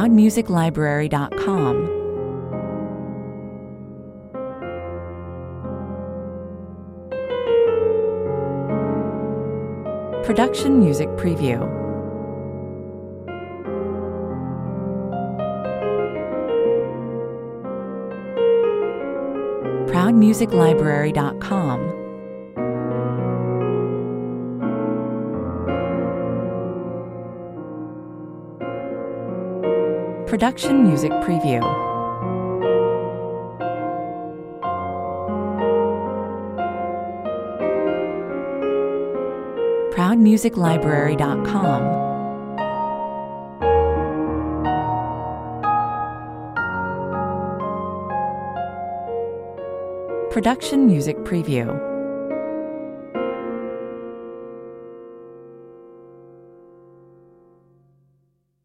ProudMusicLibrary.com. Production Music Preview. ProudMusicLibrary.com. Production Music Preview. ProudMusicLibrary.com. Production Music Preview.